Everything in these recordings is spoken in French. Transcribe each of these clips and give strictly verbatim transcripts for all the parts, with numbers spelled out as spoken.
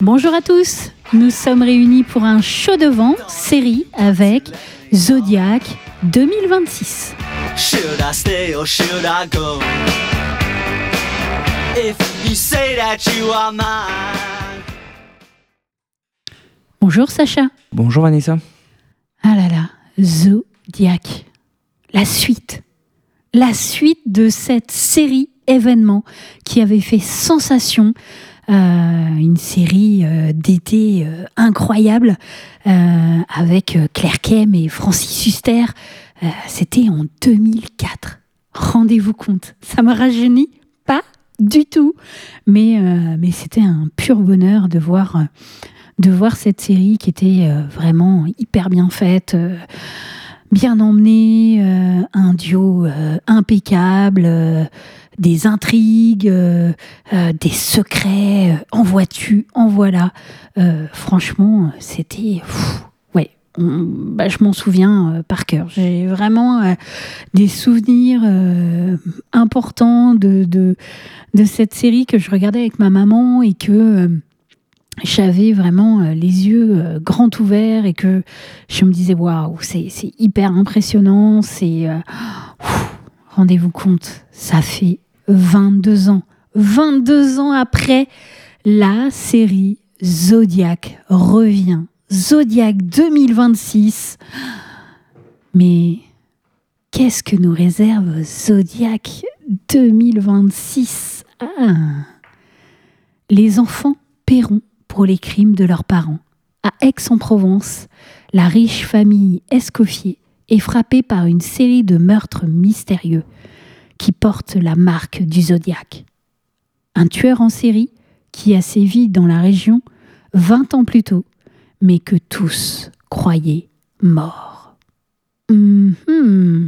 Bonjour à tous, nous sommes réunis pour un show de vent série avec Zodiac deux mille vingt-six. Should I stay or should I go? If you say that you are mine. Bonjour Sacha. Bonjour Vanessa. Ah là là, Zodiac, la suite, la suite de cette série événement qui avait fait sensation. Euh, une série euh, d'été euh, incroyable euh, avec euh, Claire Kem et Francis Huster. Euh, c'était en deux mille quatre. Rendez-vous compte, ça m'a rajeuni pas du tout, mais euh, mais c'était un pur bonheur de voir euh, de voir cette série qui était euh, vraiment hyper bien faite. Euh, bien emmenée, euh, un duo euh, impeccable, euh, des intrigues, euh, euh, des secrets, euh, en vois-tu, en voilà. Euh, franchement, c'était... Pff, ouais, on, bah, je m'en souviens euh, par cœur. J'ai vraiment euh, des souvenirs euh, importants de, de, de cette série que je regardais avec ma maman et que... Euh, j'avais vraiment euh, les yeux euh, grands ouverts et que je me disais waouh, c'est, c'est hyper impressionnant, c'est euh, ouf, rendez-vous compte, ça fait vingt-deux ans vingt-deux ans après, la série Zodiac revient. Zodiac deux mille vingt-six. Mais qu'est-ce que nous réserve Zodiac deux mille vingt-six? Ah. Les enfants paieront pour les crimes de leurs parents. À Aix-en-Provence, la riche famille Escoffier est frappée par une série de meurtres mystérieux qui portent la marque du Zodiac. Un tueur en série qui a sévi dans la région vingt ans plus tôt, mais que tous croyaient mort. Mmh.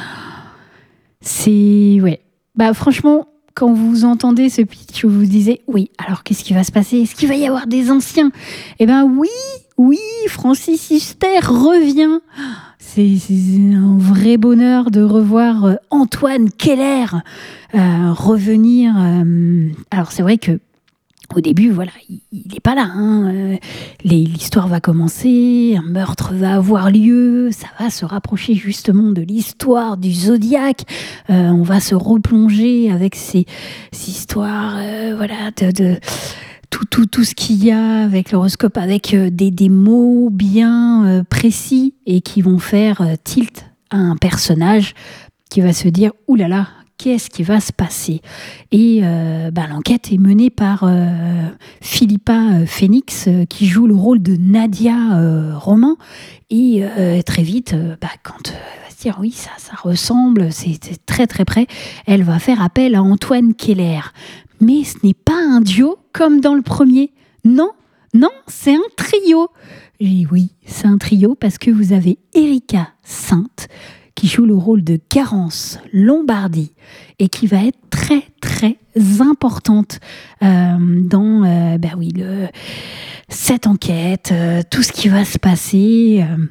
C'est... ouais. Bah franchement... Quand vous entendez ce pitch, vous vous disiez, oui, alors qu'est-ce qui va se passer? Est-ce qu'il va y avoir des anciens? Eh bien oui, oui, Francis Huster revient. C'est, c'est un vrai bonheur de revoir Antoine Keller euh, revenir. Euh, alors c'est vrai que au début, voilà, il n'est pas là. Hein. Euh, les, l'histoire va commencer, un meurtre va avoir lieu, ça va se rapprocher justement de l'histoire du Zodiac. Euh, on va se replonger avec ces, ces histoires, euh, voilà, de, de tout, tout, tout ce qu'il y a avec l'horoscope, avec euh, des, des mots bien euh, précis et qui vont faire euh, tilt à un personnage qui va se dire « Ouh là là !» Qu'est-ce qui va se passer? Et euh, bah, l'enquête est menée par euh, Philippa Phoenix, euh, qui joue le rôle de Nadia euh, Roman. Et euh, très vite, euh, bah, quand euh, elle va se dire oui, ça, ça ressemble, c'est, c'est très très près, elle va faire appel à Antoine Keller. Mais ce n'est pas un duo comme dans le premier. Non, non, c'est un trio. Et oui, c'est un trio parce que vous avez Erika Sainte, qui joue le rôle de Garance Lombardi et qui va être très très importante euh, dans euh, ben oui, le, cette enquête, euh, tout ce qui va se passer. Euh,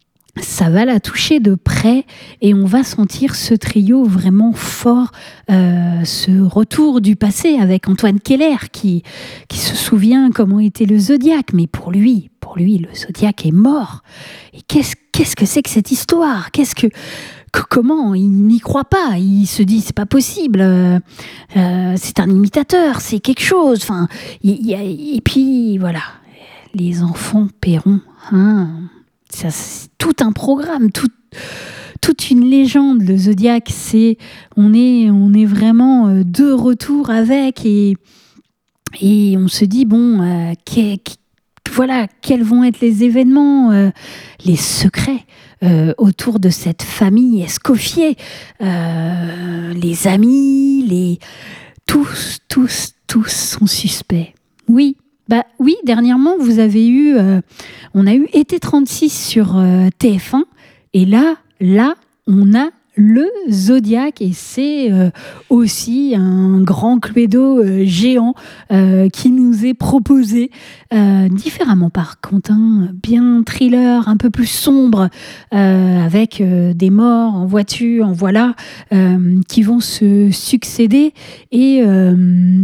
ça va la toucher de près et on va sentir ce trio vraiment fort, euh, ce retour du passé avec Antoine Keller qui, qui se souvient comment était le Zodiac, mais pour lui, pour lui, le Zodiac est mort. Et qu'est-ce, qu'est-ce que c'est que cette histoire? Qu'est-ce que, que comment? Il n'y croit pas, il se dit c'est pas possible, euh, euh, c'est un imitateur, c'est quelque chose. Enfin, il y a, et puis voilà, les enfants paieront. Hein. Ça, c'est tout un programme, tout, toute une légende. Le Zodiac, c'est, on est, on est vraiment de retour avec et, et on se dit, bon, euh, que, que, voilà, quels vont être les événements, euh, les secrets euh, autour de cette famille Escoffier, euh, les amis, les, tous, tous, tous sont suspects. Oui. Bah oui, dernièrement, vous avez eu, euh, on a eu Été trente-six sur euh, T F un, et là, là, on a le Zodiac, et c'est euh, aussi un grand cluedo euh, géant euh, qui nous est proposé euh, différemment par Quentin, bien thriller, un peu plus sombre, euh, avec euh, des morts en voiture, en voilà, euh, qui vont se succéder, et... Euh,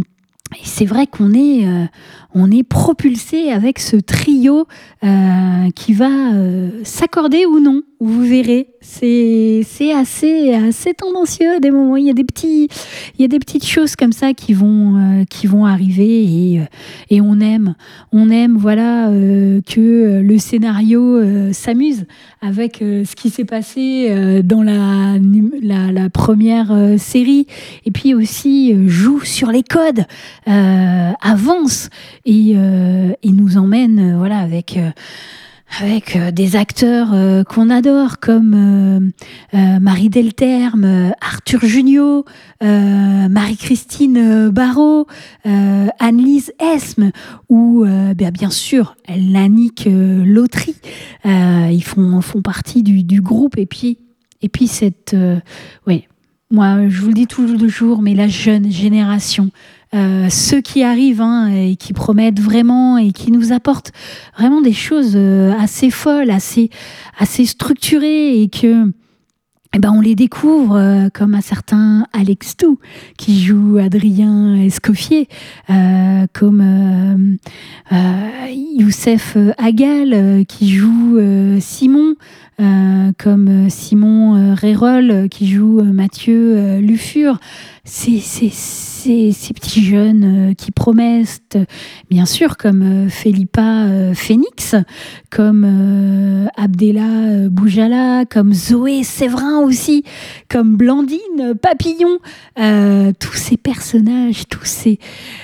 Et c'est vrai qu'on est, euh, on est propulsé avec ce trio euh, qui va euh, s'accorder ou non. Vous verrez, c'est, c'est assez, assez tendancieux à des moments. Il y a des petits, il y a des petites choses comme ça qui vont, euh, qui vont arriver et, euh, et on aime, on aime voilà euh, que le scénario euh, s'amuse avec euh, ce qui s'est passé euh, dans la, la, la première euh, série et puis aussi euh, joue sur les codes, euh, avance et, euh, et nous emmène euh, voilà avec euh, avec euh, des acteurs euh, qu'on adore comme euh, euh, Marie Delterme, euh, Arthur Junio, euh, Marie-Christine euh, Barrault, euh, Anne-Lise Esme ou euh, bien, bien sûr Lannick euh, Lautry. Euh, ils font, font partie du, du groupe et puis, et puis cette... Euh, ouais, moi je vous le dis toujours, mais la jeune génération, Euh, ceux qui arrivent hein, et qui promettent vraiment et qui nous apportent vraiment des choses euh, assez folles, assez, assez structurées et que eh ben, on les découvre euh, comme un certain Alex Tou qui joue Adrien Escoffier, euh, comme euh, euh, Youssef Agal euh, qui joue euh, Simon, euh, comme Simon euh, Rérol euh, qui joue euh, Mathieu euh, Lufur. C'est, c'est, c'est ces petits jeunes euh, qui promettent, bien sûr, comme euh, Felipa euh, Phoenix, comme euh, Abdella euh, Boujala, comme Zoé Séverin aussi, comme Blandine Papillon, euh, tous ces personnages, tous ces,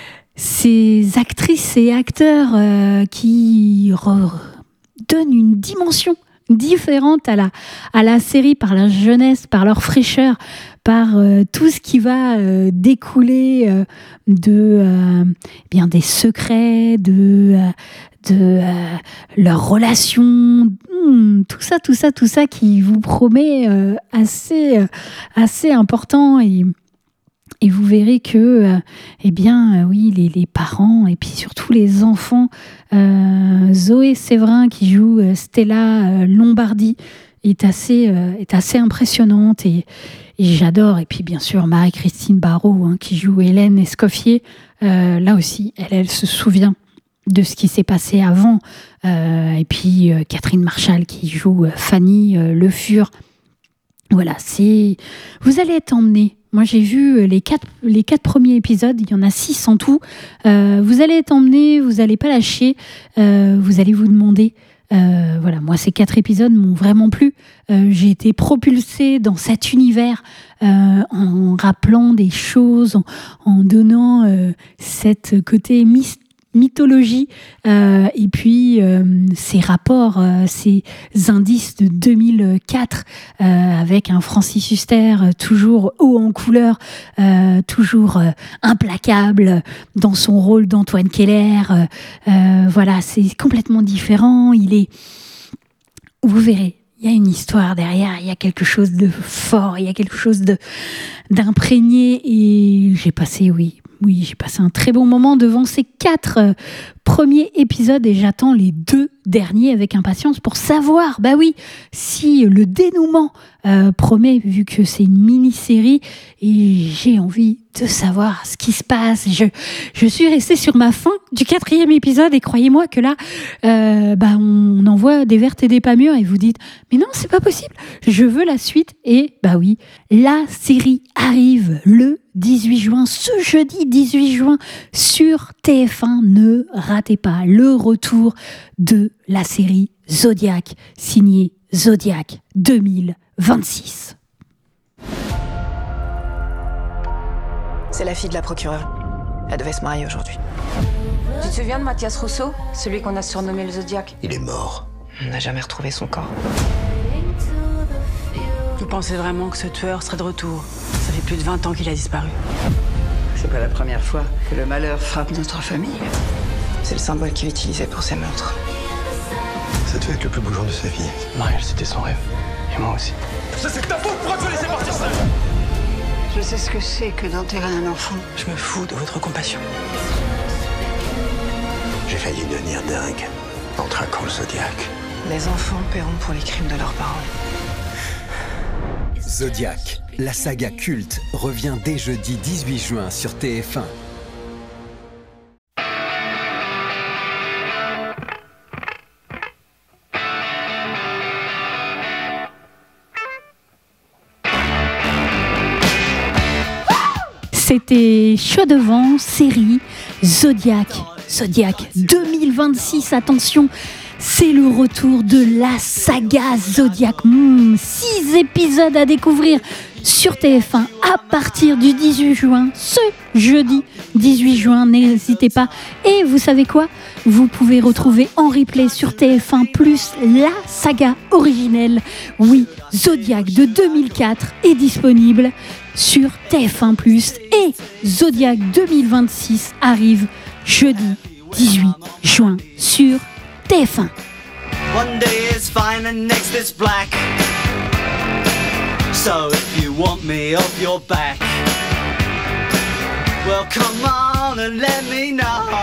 ces actrices et acteurs euh, qui re- donnent une dimension différente à la, à la série par leur jeunesse, par leur fraîcheur, par euh, tout ce qui va euh, découler euh, de euh, bien des secrets, de euh, de euh, leurs relations, hmm, tout ça, tout ça, tout ça qui vous promet euh, assez euh, assez important et Et vous verrez que, euh, eh bien, euh, oui, les, les parents et puis surtout les enfants, euh, Zoé Séverin qui joue euh, Stella euh, Lombardi est assez, euh, est assez impressionnante et, et j'adore. Et puis bien sûr Marie-Christine Barrault hein, qui joue Hélène Escoffier, euh, là aussi, elle, elle se souvient de ce qui s'est passé avant. Euh, et puis euh, Catherine Marchal qui joue euh, Fanny euh, Le Fur. Voilà, c'est... Vous allez être emmenés. Moi, j'ai vu les quatre, les quatre premiers épisodes. Il y en a six en tout. Euh, vous allez être emmenés, vous n'allez pas lâcher. Euh, vous allez vous demander... Euh, voilà, moi, ces quatre épisodes m'ont vraiment plu. Euh, j'ai été propulsée dans cet univers euh, en rappelant des choses, en, en donnant euh, cette côté mystère, mythologie euh, et puis euh, ces rapports, euh, ces indices de deux mille quatre euh, avec un Francis Huster euh, toujours haut en couleur, euh, toujours euh, implacable dans son rôle d'Antoine Keller. Euh, euh, voilà, c'est complètement différent. Il est, vous verrez. Il y a une histoire derrière, il y a quelque chose de fort, il y a quelque chose de d'imprégné et j'ai passé, oui, oui, j'ai passé un très bon moment devant ces quatre euh, premiers épisodes et j'attends les deux derniers avec impatience pour savoir, bah oui, si le dénouement euh, promet, vu que c'est une mini-série et j'ai envie de savoir ce qui se passe. Je, je suis restée sur ma faim du quatrième épisode et croyez-moi que là, euh, bah on envoie des vertes et des pas mûres et vous dites, mais non, c'est pas possible, je veux la suite et bah oui, la série arrive le dix-huit juin, ce jeudi dix-huit juin sur T F un. Ne ratez pas le retour de la série Zodiac, signée Zodiac deux mille vingt-six. C'est la fille de la procureure. Elle devait se marier aujourd'hui. Tu te souviens de Mathias Rousseau, celui qu'on a surnommé le Zodiac? Il est mort. On n'a jamais retrouvé son corps. Vous pensez vraiment que ce tueur serait de retour? Ça fait plus de vingt ans qu'il a disparu. C'est pas la première fois que le malheur frappe notre famille. C'est le symbole qu'il utilisait pour ses meurtres. Ça devait être le plus beau jour de sa vie. Marielle, c'était son rêve. Et moi aussi. Ça, c'est ta faute. Pourquoi tu laissais partir ça? Je sais ce que c'est que d'enterrer un enfant. Je me fous de votre compassion. J'ai failli devenir dingue en traquant le Zodiac. Les enfants paieront pour les crimes de leurs parents. Zodiac, la saga culte, revient dès jeudi dix-huit juin sur T F un. C'était Chaud Devant, série Zodiac. Zodiac deux mille vingt-six, attention, c'est le retour de la saga Zodiac. Mmh, six épisodes à découvrir sur T F un à partir du dix-huit juin, ce jeudi dix-huit juin, n'hésitez pas. Et vous savez quoi ? Vous pouvez retrouver en replay sur T F un plus la saga originelle. Oui, Zodiac de deux mille quatre est disponible sur T F un plus et Zodiac deux mille vingt-six arrive jeudi dix-huit juin sur T F un. One day is fine and next is black. So if you want me off your back, well come on and let me know.